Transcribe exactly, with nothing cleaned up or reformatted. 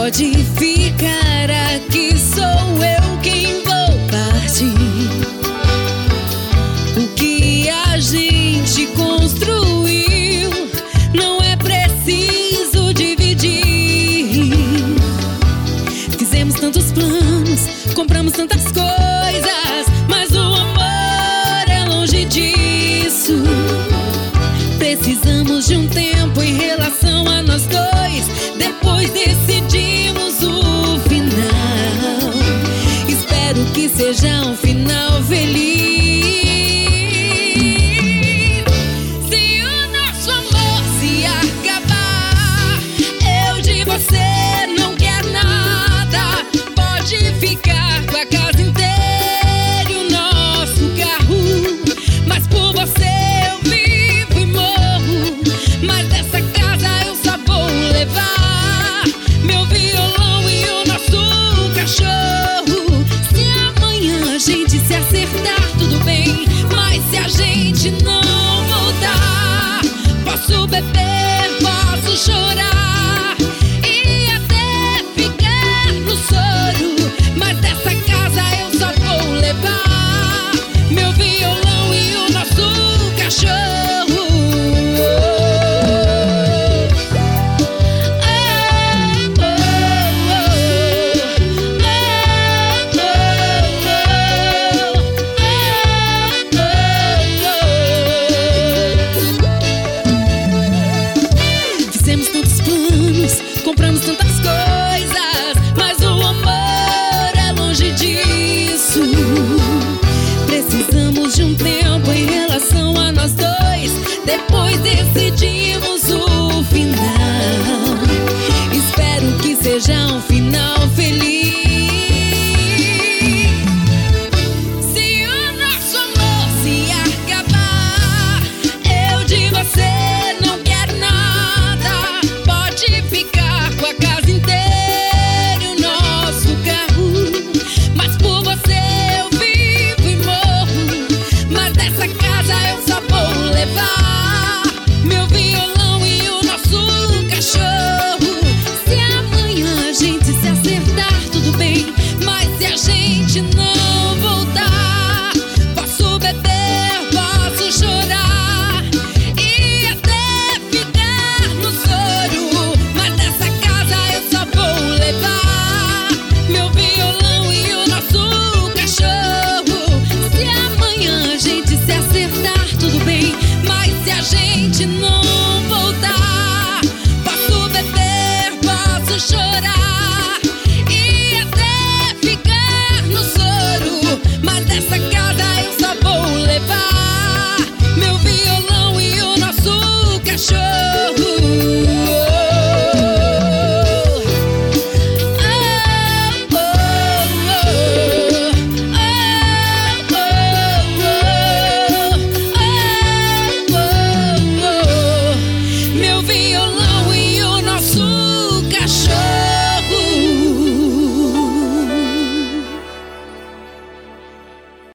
Pode ficar aqui, sou eu quem vou partir. O que a gente construiu não é preciso dividir. Fizemos tantos planos, compramos tantas coisas, mas o amor é longe disso. Precisamos de um tempo em relação a nós dois, depois decidimos o final. Espero que seja um final feliz. Se o nosso amor se acabar, eu de você não quero nada. Pode ficar com a casa inteira e o nosso carro, mas por você eu vivo e morro. Mas dessa casa eu só vou levar meu violão e o nosso cachorro. Se amanhã a gente se acertar, tudo bem, mas se a gente não voltar, posso beber, posso chorar e até ficar no soro, mas dessa casa eu só vou levar meu violão e o nosso cachorro. Fizemos tantos planos, compramos tantas coisas, mas o amor é longe disso. Precisamos de um tempo em relação a nós dois, depois decidimos o final. Espero que seja um final